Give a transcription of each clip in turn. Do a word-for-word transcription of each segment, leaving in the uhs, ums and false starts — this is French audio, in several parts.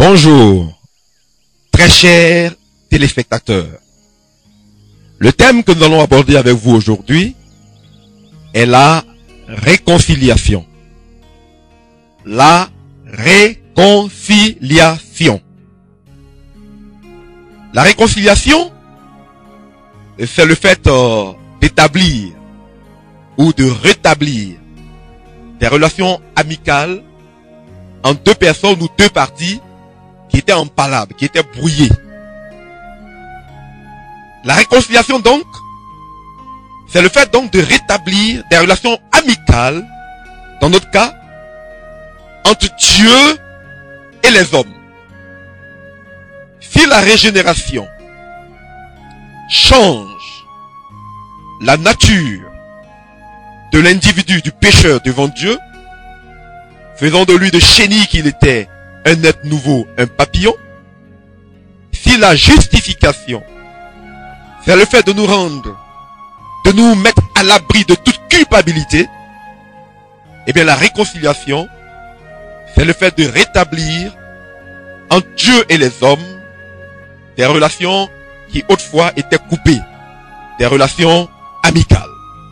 Bonjour, très chers téléspectateurs. Le thème que nous allons aborder avec vous aujourd'hui est la réconciliation. La réconciliation. La réconciliation, c'est le fait euh, d'établir ou de rétablir des relations amicales entre deux personnes ou deux parties qui étaient en palabre, qui étaient brouillées. La réconciliation donc, c'est le fait donc de rétablir des relations amicales, dans notre cas, entre Dieu et les hommes. Si la régénération change la nature de l'individu, du pécheur devant Dieu, faisant de lui de chenille qu'il était un être nouveau, un papillon, si la justification, c'est le fait de nous rendre, de nous mettre à l'abri de toute culpabilité, eh bien la réconciliation, c'est le fait de rétablir entre Dieu et les hommes des relations qui autrefois étaient coupées, des relations amicales.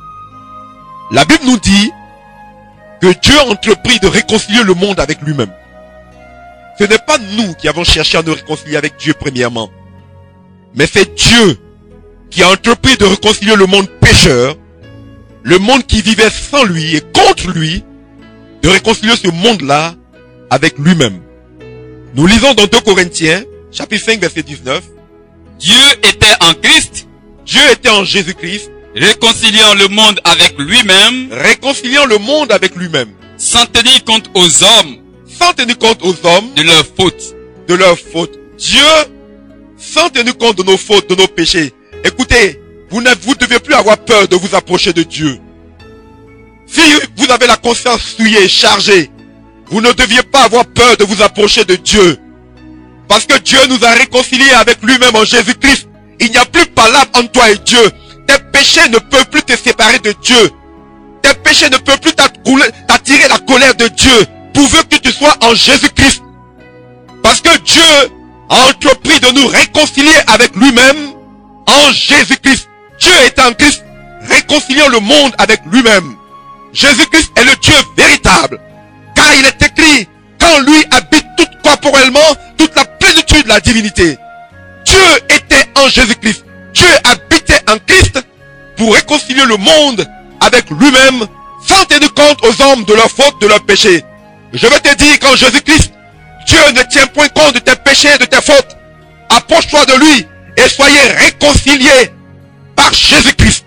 La Bible nous dit que Dieu a entrepris de réconcilier le monde avec lui-même. Ce n'est pas nous qui avons cherché à nous réconcilier avec Dieu premièrement, mais c'est Dieu qui a entrepris de réconcilier le monde pécheur, le monde qui vivait sans lui et contre lui, de réconcilier ce monde-là avec lui-même. Nous lisons dans deux Corinthiens, chapitre cinq, verset dix-neuf. Dieu était en Christ, Dieu était en Jésus-Christ, réconciliant le monde avec lui-même, réconciliant le monde avec lui-même, sans tenir compte aux hommes sans tenir compte aux hommes de leurs fautes. de leurs fautes. Dieu, sans tenir compte de nos fautes, de nos péchés. Écoutez, vous ne vous devez plus avoir peur de vous approcher de Dieu. Si vous avez la conscience souillée, chargée, vous ne deviez pas avoir peur de vous approcher de Dieu. Parce que Dieu nous a réconciliés avec lui-même en Jésus-Christ. Il n'y a plus palabre entre toi et Dieu. Tes péchés ne peuvent plus te séparer de Dieu. Tes péchés ne peuvent plus t'attirer la colère de Dieu, pourvu que tu sois en Jésus-Christ. Parce que Dieu a entrepris de nous réconcilier avec lui-même en Jésus-Christ. Dieu est en Christ, réconciliant le monde avec lui-même. Jésus-Christ est le Dieu véritable. Car il est écrit qu'en lui habite toute corporellement toute la plénitude de la divinité. Dieu était en Jésus-Christ. Dieu habitait en Christ pour réconcilier le monde avec lui-même sans tenir compte aux hommes de leurs fautes, de leurs péchés. Je vais te dire qu'en Jésus-Christ, Dieu ne tient point compte de tes péchés, de tes fautes. Approche-toi de lui et soyez réconciliés par Jésus-Christ.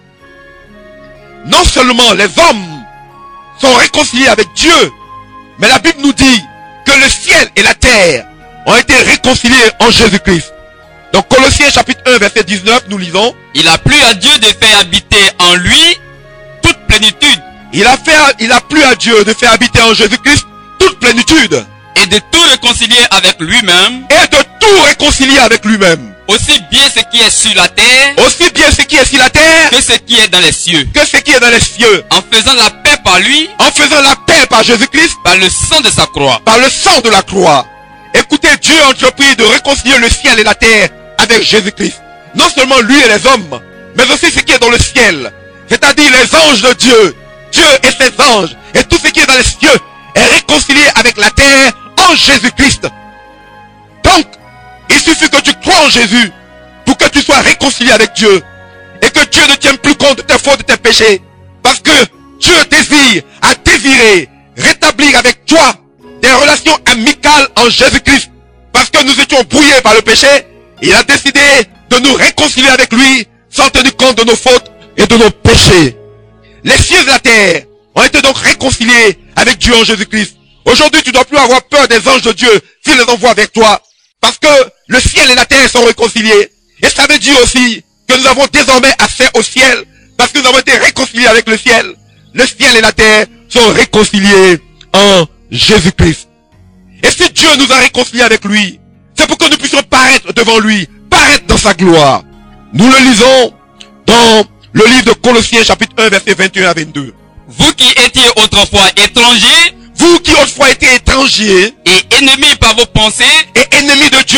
Non seulement les hommes sont réconciliés avec Dieu, mais la Bible nous dit que le ciel et la terre ont été réconciliés en Jésus-Christ. Donc Colossiens chapitre un verset dix-neuf, nous lisons. Il a plu à Dieu de faire habiter en lui toute plénitude. Il a fait, il a plu à Dieu de faire habiter en Jésus-Christ toute plénitude. Et de tout réconcilier avec lui-même. Et de tout réconcilier avec lui-même. Aussi bien ce qui est sur la terre. Aussi bien ce qui est sur la terre. Que ce qui est dans les cieux. Que ce qui est dans les cieux. En faisant la paix par lui. En faisant la paix par Jésus-Christ. Par le sang de sa croix. Par le sang de la croix. Écoutez, Dieu a entrepris de réconcilier le ciel et la terre avec Jésus-Christ. Non seulement lui et les hommes, mais aussi ce qui est dans le ciel. C'est-à-dire les anges de Dieu. Dieu et ses anges. Et tout ce qui est dans les cieux est réconcilié avec la terre en Jésus-Christ. Donc, il suffit que tu crois en Jésus pour que tu sois réconcilié avec Dieu. Et que Dieu ne tienne plus compte de tes fautes, de tes péchés. Parce que Dieu désire, a désiré rétablir avec toi des relations amicales en Jésus-Christ. Parce que nous étions brouillés par le péché. Il a décidé de nous réconcilier avec lui sans tenir compte de nos fautes et de nos péchés. Les cieux et la terre ont été donc réconciliés avec Dieu en Jésus-Christ. Aujourd'hui, tu ne dois plus avoir peur des anges de Dieu s'ils les envoient avec toi. Parce que le ciel et la terre sont réconciliés. Et ça veut dire aussi que nous avons désormais accès au ciel. Parce que nous avons été réconciliés avec le ciel. Le ciel et la terre sont réconciliés en Jésus-Christ. Et si Dieu nous a réconciliés avec lui, c'est pour que nous puissions paraître devant lui, paraître dans sa gloire. Nous le lisons dans le livre de Colossiens chapitre un verset vingt et un à vingt-deux. Vous qui étiez autrefois étrangers, vous qui autrefois étiez étrangers et ennemis par vos pensées, et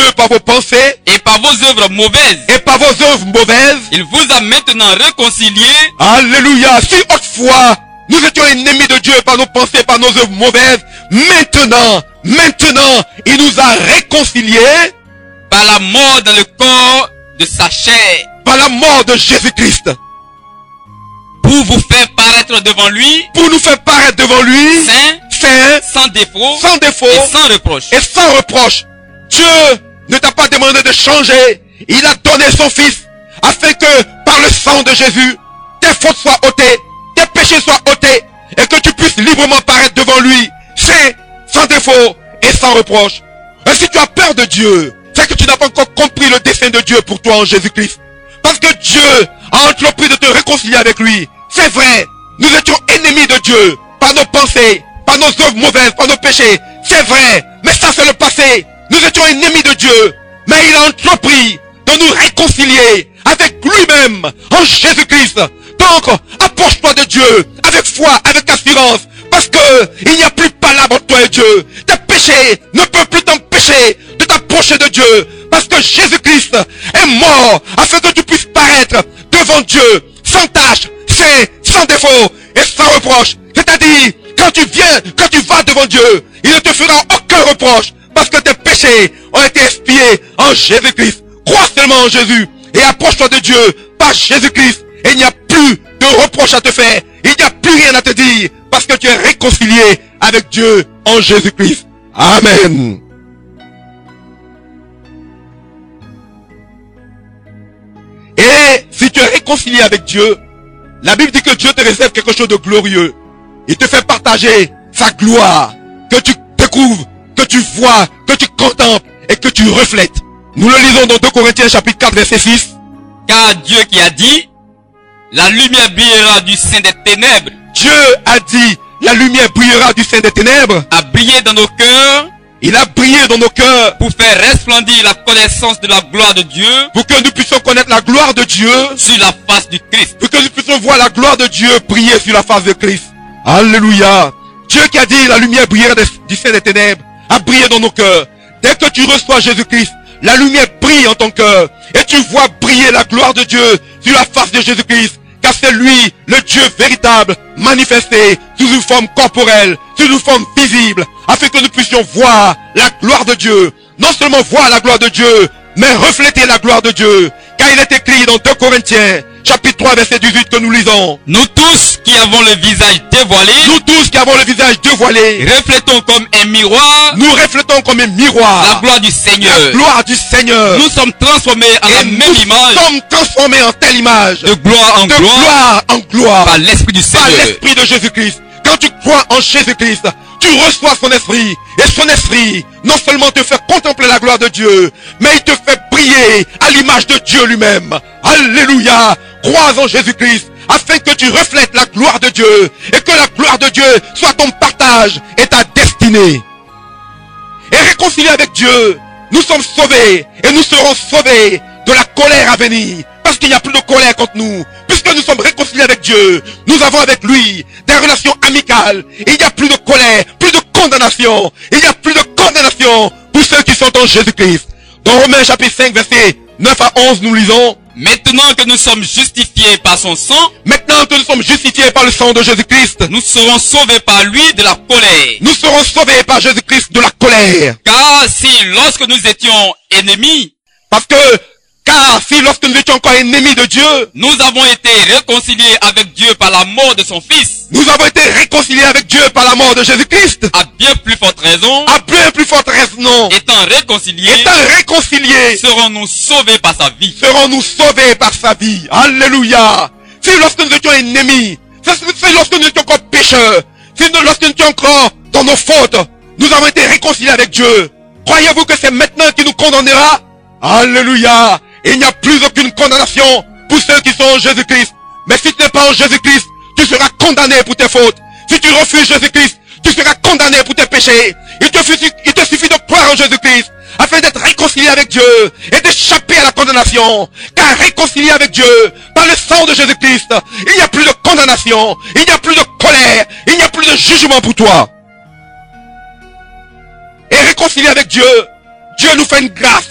Dieu par vos pensées et par vos œuvres mauvaises, et par vos œuvres mauvaises. il vous a maintenant réconciliés. Alléluia. Si autrefois nous étions ennemis de Dieu par nos pensées, par nos œuvres mauvaises, maintenant, maintenant, il nous a réconciliés Par la mort dans le corps de sa chair, par la mort de Jésus-Christ, pour vous faire paraître devant lui, pour nous faire paraître devant lui, saint, saint, sans défaut, sans défaut et sans reproche. et sans reproche. Dieu ne t'a pas demandé de changer. Il a donné son Fils afin que par le sang de Jésus, tes fautes soient ôtées, tes péchés soient ôtés et que tu puisses librement paraître devant lui, saint, sans défaut et sans reproche. Et si tu as peur de Dieu, c'est que tu n'as pas encore compris le dessein de Dieu pour toi en Jésus-Christ. Parce que Dieu a entrepris de te réconcilier avec lui. C'est vrai, nous étions ennemis de Dieu par nos pensées, par nos œuvres mauvaises, par nos péchés. C'est vrai, mais ça c'est le passé. Nous étions ennemis de Dieu, mais il a entrepris de nous réconcilier avec lui-même en Jésus-Christ. Donc, approche-toi de Dieu avec foi, avec assurance, parce que il n'y a plus palabre entre toi et Dieu. Tes péchés ne peuvent plus t'empêcher de t'approcher de Dieu, parce que Jésus-Christ est mort afin que tu puisses paraître devant Dieu sans tache, saint, sans défaut et sans reproche. C'est-à-dire, quand tu viens, quand tu vas devant Dieu, il ne te fera aucun reproche, parce que tes péchés ont été expiés en Jésus-Christ. Crois seulement en Jésus et approche-toi de Dieu par Jésus-Christ. Et il n'y a plus de reproche à te faire. Il n'y a plus rien à te dire parce que tu es réconcilié avec Dieu en Jésus-Christ. Amen. Et si tu es réconcilié avec Dieu, la Bible dit que Dieu te réserve quelque chose de glorieux. Il te fait partager sa gloire, que tu découvres, que tu vois, que tu contemples et que tu reflètes. Nous le lisons dans deux Corinthiens chapitre quatre verset six. Car Dieu qui a dit, la lumière brillera du sein des ténèbres, Dieu a dit, la lumière brillera du sein des ténèbres. a brillé dans nos cœurs Il a brillé dans nos cœurs pour faire resplendir la connaissance de la gloire de Dieu pour que nous puissions connaître la gloire de Dieu, sur la face du Christ. pour que nous puissions voir la gloire de Dieu briller sur la face de Christ. Alléluia. Dieu qui a dit, la lumière brillera des- du sein des ténèbres, a brillé dans nos cœurs. Dès que tu reçois Jésus-Christ, la lumière brille en ton cœur et tu vois briller la gloire de Dieu sur la face de Jésus-Christ, car c'est lui, le Dieu véritable, manifesté sous une forme corporelle, sous une forme visible, afin que nous puissions voir la gloire de Dieu. Non seulement voir la gloire de Dieu, mais refléter la gloire de Dieu. Car il est écrit dans deux Corinthiens, chapitre trois, verset dix-huit que nous lisons. Nous tous qui avons le visage dévoilé, Nous tous qui avons le visage dévoilé, reflétons comme un miroir nous reflétons comme un miroir la gloire du Seigneur. la gloire du Seigneur. Nous sommes transformés à la Et même nous image, sommes transformés en telle image, de gloire en de gloire, gloire en gloire, par l'Esprit du par Seigneur. l'Esprit de Jésus-Christ. Quand tu crois en Jésus-Christ, tu reçois son esprit. Et son esprit, non seulement te fait contempler la gloire de Dieu, mais il te fait briller à l'image de Dieu lui-même. Alléluia. Crois en Jésus-Christ, afin que tu reflètes la gloire de Dieu, et que la gloire de Dieu soit ton partage et ta destinée. Et réconciliés avec Dieu, nous sommes sauvés, et nous serons sauvés de la colère à venir. Parce qu'il n'y a plus de colère contre nous. Puisque nous sommes réconciliés avec Dieu, nous avons avec lui des relations amicales. Et il n'y a plus de colère, plus de condamnation. Il n'y a plus de condamnation pour ceux qui sont en Jésus-Christ. Dans Romains chapitre cinq, versets neuf à onze, nous lisons: Maintenant que nous sommes justifiés par son sang, maintenant que nous sommes justifiés par le sang de Jésus-Christ, nous serons sauvés par lui de la colère. nous serons sauvés par Jésus-Christ de la colère. Car si lorsque nous étions ennemis, Parce que, car si lorsque nous étions encore ennemis de Dieu, nous avons été réconciliés avec Dieu par la mort de son Fils, nous avons été réconciliés avec Dieu par la mort de Jésus-Christ. à bien plus forte raison, À bien plus forte raison, étant réconciliés, étant réconciliés, serons-nous sauvés par sa vie. serons-nous sauvés par sa vie. Alléluia. Si lorsque nous étions ennemis, si si lorsque nous étions encore pécheurs, si nous- lorsque nous étions encore dans nos fautes, nous avons été réconciliés avec Dieu. Croyez-vous que c'est maintenant qu'il nous condamnera? Alléluia. Il n'y a plus aucune condamnation pour ceux qui sont en Jésus-Christ. Mais si tu n'es pas en Jésus-Christ, tu seras condamné pour tes fautes. Si tu refuses Jésus-Christ, tu seras condamné pour tes péchés. Il te suffit, il te suffit de croire en Jésus-Christ afin d'être réconcilié avec Dieu et d'échapper à la condamnation. Car réconcilié avec Dieu par le sang de Jésus-Christ, il n'y a plus de condamnation, il n'y a plus de colère, il n'y a plus de jugement pour toi. Et réconcilié avec Dieu, Dieu nous fait une grâce.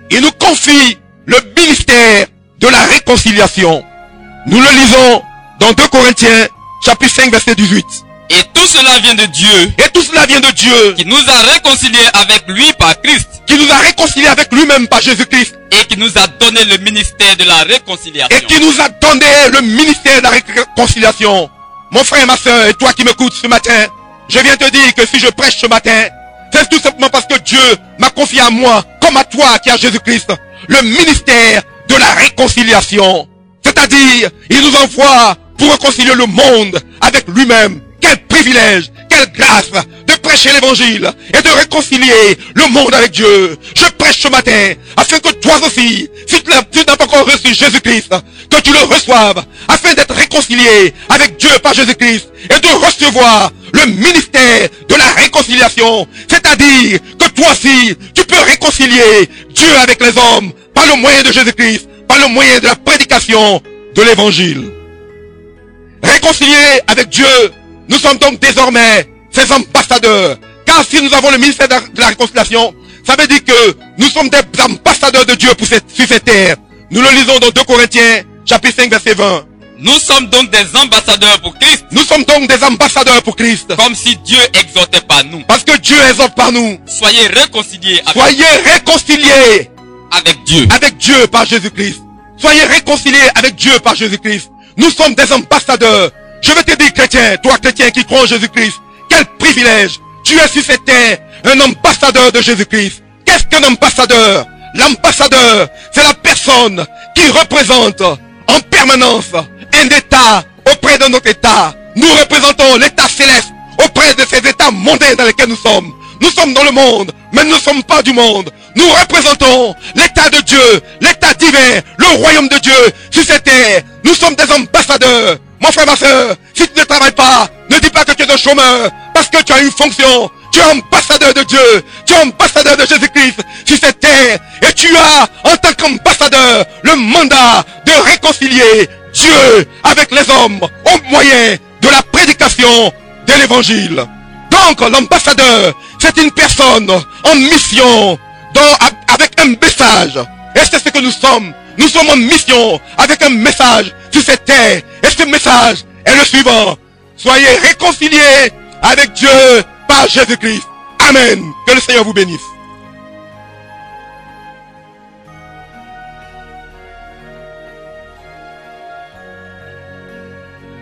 il nous confie le ministère de la réconciliation. Nous le lisons dans deux Corinthiens, chapitre cinq, verset dix-huit. Et tout cela vient de Dieu, Et tout cela vient de Dieu, qui nous a réconciliés avec lui par Christ, qui nous a réconciliés avec lui-même par Jésus-Christ, et qui nous a donné le ministère de la réconciliation. et qui nous a donné le ministère de la réconciliation. Mon frère et ma soeur, et toi qui m'écoutes ce matin, je viens te dire que si je prêche ce matin, c'est tout simplement parce que Dieu m'a confié à moi, comme à toi qui as Jésus-Christ, le ministère de la réconciliation. C'est-à-dire, il nous envoie pour réconcilier le monde avec lui-même. Quel privilège, quelle grâce de prêcher l'évangile et de réconcilier le monde avec Dieu. Je prêche ce matin afin que toi aussi, si tu n'as pas encore reçu Jésus-Christ, que tu le reçoives afin d'être réconcilié avec Dieu par Jésus-Christ et de recevoir le ministère de la réconciliation. C'est-à-dire que toi aussi, tu peux réconcilier Dieu avec les hommes par le moyen de Jésus-Christ, par le moyen de la prédication de l'évangile. Réconcilier avec Dieu, nous sommes donc désormais ses ambassadeurs. Car si nous avons le ministère de la réconciliation, ça veut dire que nous sommes des ambassadeurs de Dieu pour cette, sur cette terre. Nous le lisons dans deux Corinthiens, chapitre cinq, verset vingt. Nous sommes donc des ambassadeurs pour Christ, Nous sommes donc des ambassadeurs pour Christ. comme si Dieu exhortait par nous. Parce que Dieu exhorte par nous. Soyez réconciliés avec, Soyez réconciliés avec Dieu. avec Dieu par Jésus-Christ. Soyez réconciliés avec Dieu par Jésus-Christ. Nous sommes des ambassadeurs. Je veux te dire, chrétien, toi chrétien qui crois en Jésus-Christ, quel privilège. Tu es sur cette terre un ambassadeur de Jésus-Christ. Qu'est-ce qu'un ambassadeur? L'ambassadeur, c'est la personne qui représente en permanence un État auprès de notre État. Nous représentons l'État céleste auprès de ces États mondains dans lesquels nous sommes. Nous sommes dans le monde, mais nous ne sommes pas du monde. Nous représentons l'État de Dieu, l'État divin, le royaume de Dieu sur cette terre. Nous sommes des ambassadeurs. Mon frère, ma soeur, si tu ne travailles pas, ne dis pas que tu es un chômeur, parce que tu as une fonction. Tu es ambassadeur de Dieu, tu es ambassadeur de Jésus-Christ sur cette terre, et tu as, en tant qu'ambassadeur, le mandat de réconcilier Dieu avec les hommes au moyen de la prédication de l'évangile. Donc, l'ambassadeur, c'est une personne en mission, dans, avec un message. Et c'est ce que nous sommes. Nous sommes en mission avec un message sur cette terre. Et ce message est le suivant. Soyez réconciliés avec Dieu par Jésus-Christ. Amen. Que le Seigneur vous bénisse.